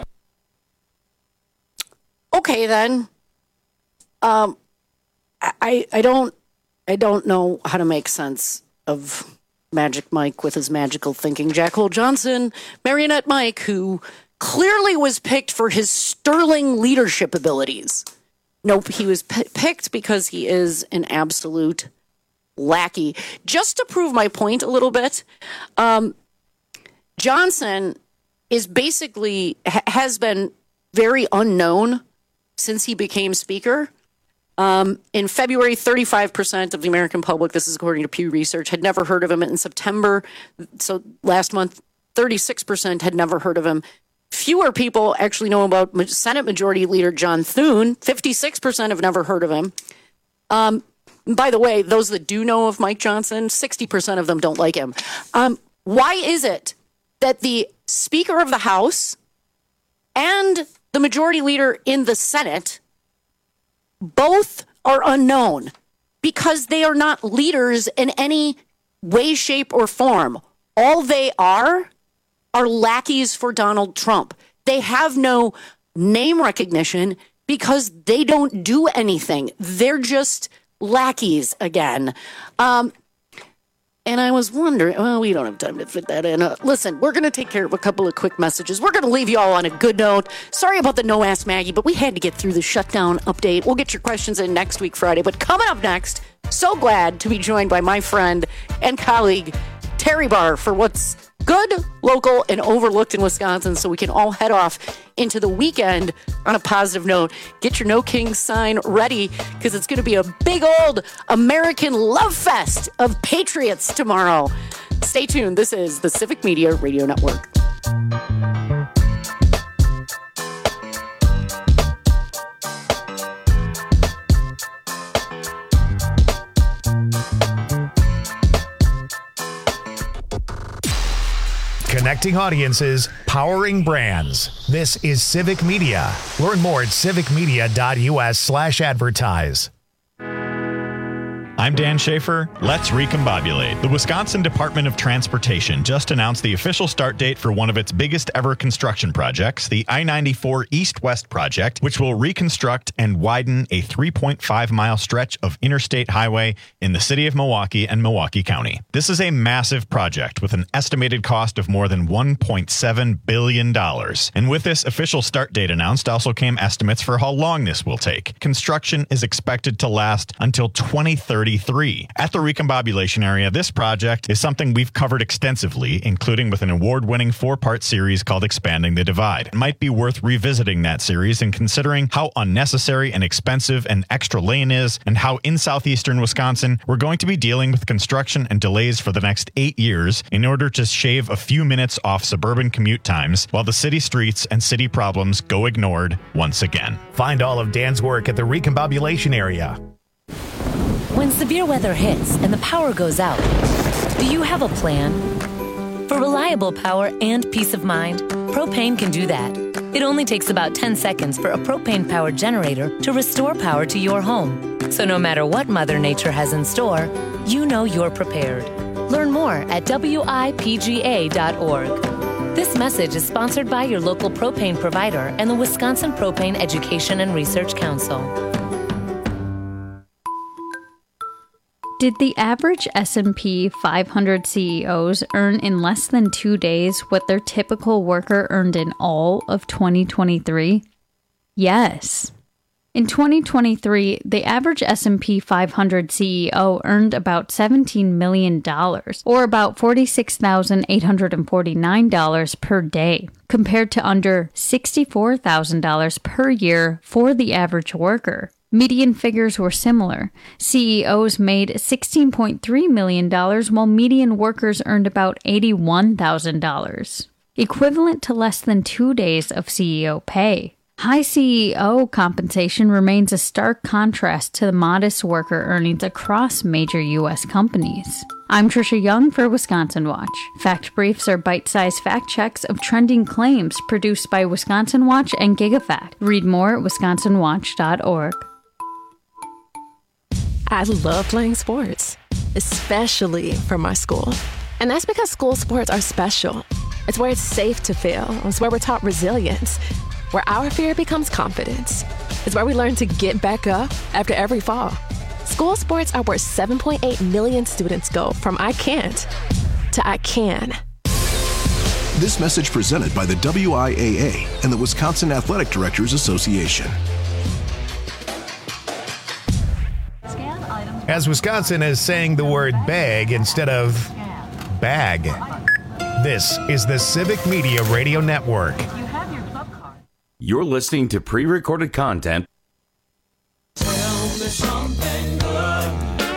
Okay, then. Um, I I don't I don't know how to make sense of Magic Mike with his magical thinking. Jack Hole Johnson, Marionette Mike, who clearly was picked for his sterling leadership abilities. Nope, he was p- picked because he is an absolute lackey. Just to prove my point a little bit, um, Johnson is basically, ha- has been very unknown since he became Speaker. Um, in February, thirty-five percent of the American public, this is according to Pew Research, had never heard of him. In September, so last month, thirty-six percent had never heard of him. Fewer people actually know about Senate Majority Leader John Thune. fifty-six percent have never heard of him. Um, by the way, those that do know of Mike Johnson, sixty percent of them don't like him. Um, why is it that the Speaker of the House and the Majority Leader in the Senate both are unknown? Because they are not leaders in any way, shape, or form. All they are are lackeys for Donald Trump. They have no name recognition because they don't do anything. They're just lackeys again. Um, and I was wondering, well, we don't have time to fit that in. Uh, listen, we're going to take care of a couple of quick messages. We're going to leave you all on a good note. Sorry about the No Ask Maggie, but we had to get through the shutdown update. We'll get your questions in next week, Friday. But coming up next, so glad to be joined by my friend and colleague, Terry Barr, for what's good, local, and overlooked in Wisconsin, so we can all head off into the weekend on a positive note. Get your No Kings sign ready, because it's going to be a big old American love fest of patriots tomorrow. Stay tuned. This is the Civic Media Radio Network. Connecting audiences, powering brands. This is Civic Media. Learn more at civicmedia.us slash advertise. I'm Dan Schaefer. Let's recombobulate. The Wisconsin Department of Transportation just announced the official start date for one of its biggest ever construction projects, the I ninety-four East-West project, which will reconstruct and widen a three point five mile stretch of interstate highway in the city of Milwaukee and Milwaukee County. This is a massive project with an estimated cost of more than one point seven billion dollars. And with this official start date announced also came estimates for how long this will take. Construction is expected to last until twenty thirty-three. At the Recombobulation area, this project is something we've covered extensively, including with an award-winning four-part series called Expanding the Divide. It might be worth revisiting that series and considering how unnecessary and expensive an extra lane is, and how in southeastern Wisconsin, we're going to be dealing with construction and delays for the next eight years in order to shave a few minutes off suburban commute times while the city streets and city problems go ignored once again. Find all of Dan's work at the Recombobulation area. When severe weather hits and the power goes out, do you have a plan? For reliable power and peace of mind, Propane can do that. It only takes about ten seconds for a propane-powered generator to restore power to your home. So no matter what Mother Nature has in store, you know you're prepared. Learn more at W I P G A dot org. This message is sponsored by your local propane provider and the Wisconsin Propane Education and Research Council. Did the average S and P five hundred C E Os earn in less than two days what their typical worker earned in all of twenty twenty-three? Yes. In twenty twenty-three, the average S and P five hundred C E O earned about seventeen million dollars, or about forty-six thousand eight hundred forty-nine dollars per day, compared to under sixty-four thousand dollars per year for the average worker. Median figures were similar. C E Os made sixteen point three million dollars, while median workers earned about eighty-one thousand dollars, equivalent to less than two days of C E O pay. High C E O compensation remains a stark contrast to the modest worker earnings across major U S companies. I'm Trisha Young for Wisconsin Watch. Fact Briefs are bite-sized fact checks of trending claims produced by Wisconsin Watch and GigaFact. Read more at wisconsin watch dot org. I love playing sports, especially for my school. And that's because school sports are special. It's where it's safe to fail. It's where we're taught resilience, where our fear becomes confidence. It's where we learn to get back up after every fall. School sports are where seven point eight million students go from I can't to I can. This message presented by the W I A A and the Wisconsin Athletic Directors Association. As Wisconsin is saying the word bag instead of bag. This is the Civic Media Radio Network. You're listening to pre-recorded content. Tell me something good.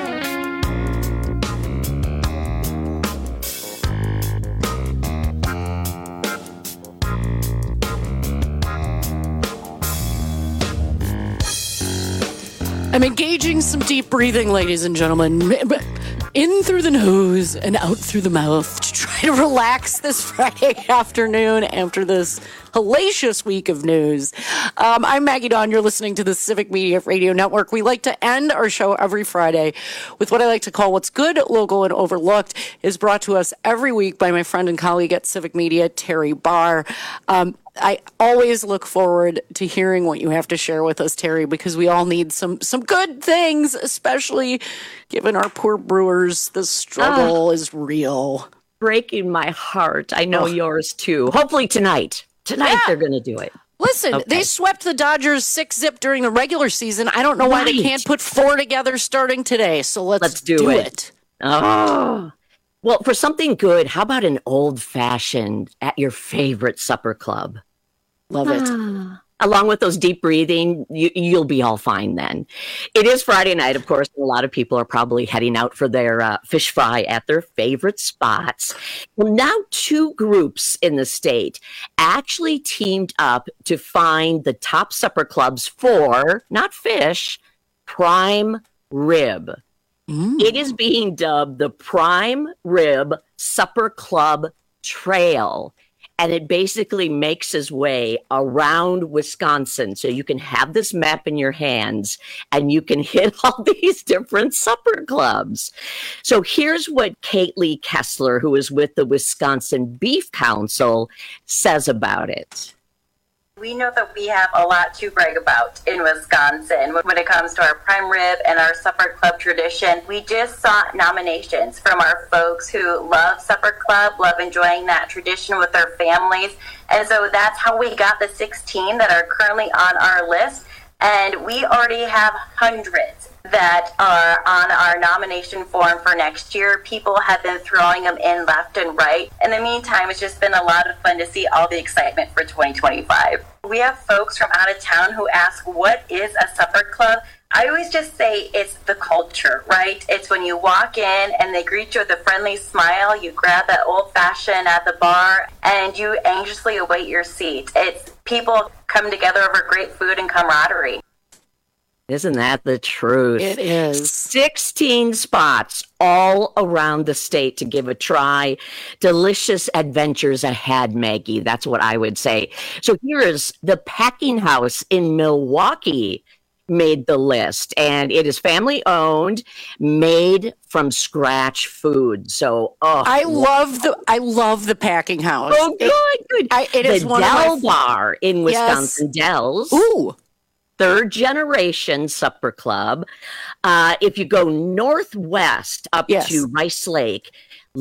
I'm engaging some deep breathing, ladies and gentlemen. In through the nose and out through the mouth to try to relax this Friday afternoon after this hellacious week of news. Um, I'm Maggie Dawn. You're listening to the Civic Media Radio Network. We like to end our show every Friday with what I like to call What's Good, Local, and Overlooked. Is brought to us every week by my friend and colleague at Civic Media, Terry Barr. Um, I always look forward to hearing what you have to share with us, Terry, because we all need some some good things, especially given our poor Brewers. The struggle uh, is real. Breaking my heart. I know oh. yours too. Hopefully tonight. Tonight yeah. they're going to do it. Listen, okay. They swept the Dodgers six zip during the regular season. I don't know right. why they can't put four together starting today. So let's, let's do, do it. it. Oh. Well, for something good, how about an old-fashioned at your favorite supper club? Love it. Ah. Along with those deep breathing, you, you'll be all fine then. It is Friday night, of course, and a lot of people are probably heading out for their uh, fish fry at their favorite spots. Well, now two groups in the state actually teamed up to find the top supper clubs for, not fish, prime rib. Mm. It is being dubbed the Prime Rib Supper Club Trail. and it basically makes its way around Wisconsin. So you can have this map in your hands and you can hit all these different supper clubs. So here's what Kate Lee Kessler, who is with the Wisconsin Beef Council, says about it. We know that we have a lot to brag about in Wisconsin when it comes to our prime rib and our supper club tradition. We just saw nominations from our folks who love supper club, love enjoying that tradition with their families. And so that's how we got the sixteen that are currently on our list. And we already have hundreds that are on our nomination form for next year. People have been throwing them in left and right. In the meantime, it's just been a lot of fun to see all the excitement for twenty twenty-five. We have folks from out of town who ask, what is a supper club? I always just say it's the culture, right? It's when you walk in and they greet you with a friendly smile, you grab that old-fashioned at the bar, and you anxiously await your seat. It's people come together over great food and camaraderie. Isn't that the truth? It is. sixteen spots all around the state to give a try. Delicious adventures ahead, Maggie. That's what I would say. So here is the Packing House in Milwaukee made the list, and it is family owned, made from scratch food. So, oh, I love the I love the Packing House. Oh, good, it, good. I, it the is one Del of my Bar in Wisconsin yes. Dells. Ooh. Third generation supper club. Uh, if you go northwest up yes. to Rice Lake,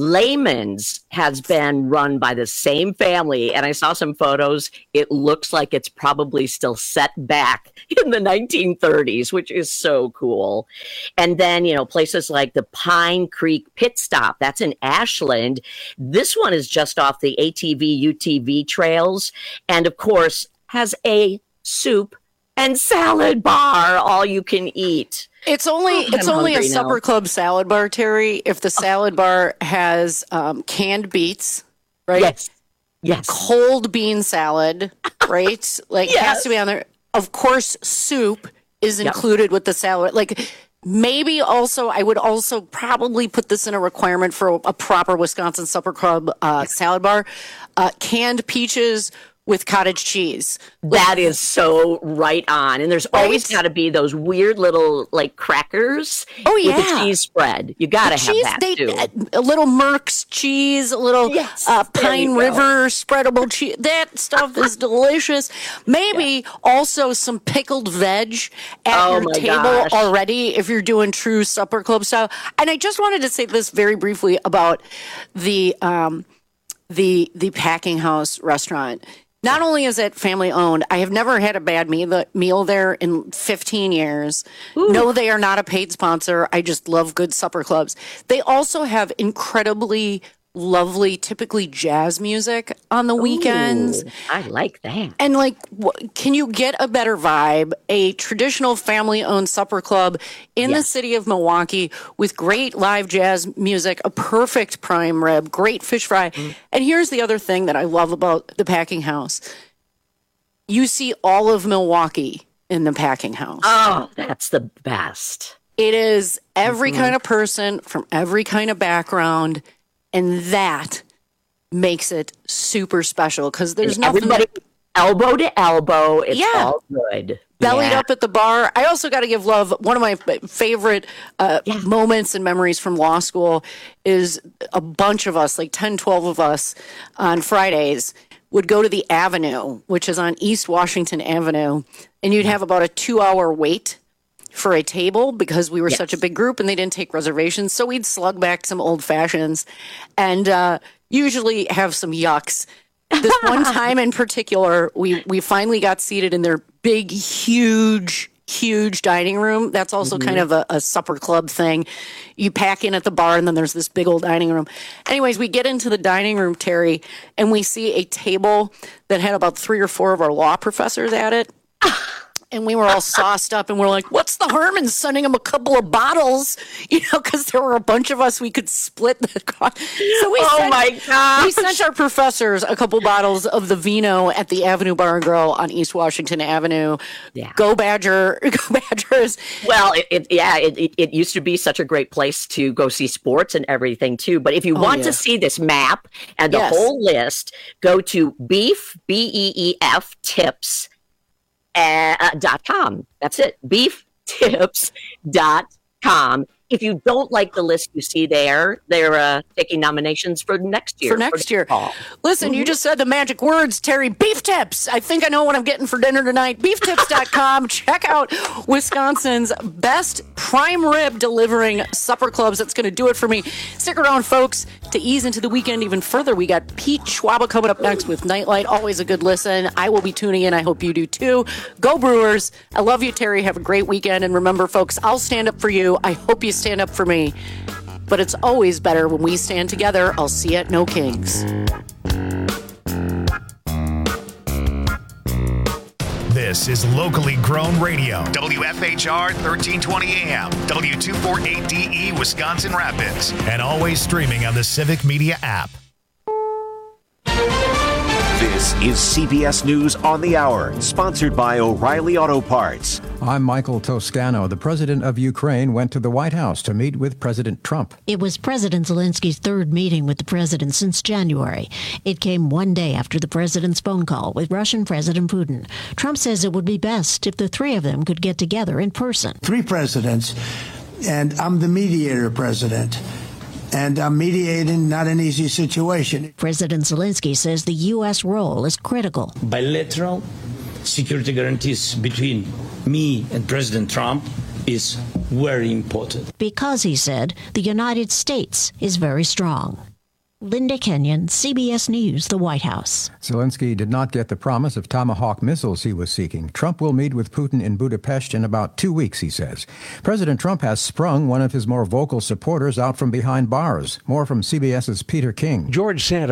Layman's has been run by the same family. And I saw some photos. It looks like it's probably still set back in the nineteen thirties, which is so cool. And then, you know, places like the Pine Creek Pit Stop, that's in Ashland. This one is just off the A T V U T V trails. And of course, has a soup and salad bar, all you can eat. It's only oh, it's I'm only a now. supper club salad bar, Terry, if the salad bar has um, canned beets, right? Yes. Yes. Cold bean salad, right? Like yes. has to be on there. Of course, soup is included yep. with the salad. Like maybe also, I would also probably put this in a requirement for a, a proper Wisconsin supper club uh, yes. salad bar. Uh, canned peaches with cottage cheese. That is so right on. And there's right? always got to be those weird little like crackers oh, yeah. with a cheese spread. You got to have cheese, that they, too. A little Merck's cheese, a little yes, uh, Pine River spreadable cheese. That stuff is delicious. Maybe yeah. also some pickled veg at oh, your table gosh. already if you're doing true supper club style. And I just wanted to say this very briefly about the um, the the Packing House restaurant. Not only is it family owned, I have never had a bad meal, meal there in fifteen years. Ooh. No, they are not a paid sponsor. I just love good supper clubs. They also have incredibly lovely, typically jazz music on the weekends. Ooh, I like that. And like, wh- can you get a better vibe? A traditional family-owned supper club in yes. the city of Milwaukee with great live jazz music, a perfect prime rib, great fish fry. Mm. And here's the other thing that I love about the Packing House. You see all of Milwaukee in the Packing House. Oh, that's the best. It is every mm-hmm. kind of person from every kind of background. And that makes it super special because there's and nothing. Everybody that, elbow to elbow. It's yeah. all good. Bellied yeah. up at the bar. I also got to give love. One of my favorite uh, yeah. moments and memories from law school is a bunch of us, like ten, twelve of us on Fridays, would go to the Avenue, which is on East Washington Avenue, and you'd have about a two-hour wait for a table because we were yes. such a big group and they didn't take reservations. So we'd slug back some old fashions and uh, usually have some yucks. This one time in particular, we, we finally got seated in their big, huge, huge dining room. That's also mm-hmm. kind of a, a supper club thing. You pack in at the bar and then there's this big old dining room. Anyways, we get into the dining room, Terry, and we see a table that had about three or four of our law professors at it. And we were all sauced up and we're like, what's the harm in sending him a couple of bottles? You know, because there were a bunch of us, we could split the cost. So we oh sent, my gosh. We sent our professors a couple bottles of the vino at the Avenue Bar and Grill on East Washington Avenue. Yeah. Go Badger, go Badgers. Well, it, it, yeah, it, it, it used to be such a great place to go see sports and everything too. But if you Oh, want yeah. to see this map and the Yes. whole list, go to beef, B E E F, tips, uh, dot com. That's it. beef tips dot com. If you don't like the list you see there, they're uh, taking nominations for next year. For next year. Listen, you just said the magic words, Terry. Beef tips. I think I know what I'm getting for dinner tonight. beef tips dot com. Check out Wisconsin's best prime rib delivering supper clubs. That's going to do it for me. Stick around, folks, to ease into the weekend even further. We got Pete Schwaba coming up next with Nightlight. Always a good listen. I will be tuning in. I hope you do too. Go Brewers. I love you, Terry. Have a great weekend. And remember, folks, I'll stand up for you. I hope you stand up for me. But it's always better when we stand together. I'll see you at No Kings. This is locally grown radio. W F H R thirteen twenty A M, W two forty-eight D E, Wisconsin Rapids, and always streaming on the Civic Media app. This is C B S News on the Hour, sponsored by O'Reilly Auto Parts. I'm Michael Toscano. The president of Ukraine went to the White House to meet with President Trump. It was President Zelensky's third meeting with the president since January. It came one day after the president's phone call with Russian President Putin. Trump says it would be best if the three of them could get together in person. Three presidents, and I'm the mediator president. And I'm mediating not an easy situation. President Zelensky says the U S role is critical. Bilateral security guarantees between me and President Trump is very important. Because, he said, the United States is very strong. Linda Kenyon, C B S News, the White House. Zelensky did not get the promise of Tomahawk missiles he was seeking. Trump will meet with Putin in Budapest in about two weeks, he says. President Trump has sprung one of his more vocal supporters out from behind bars. More from CBS's Peter King. George Santa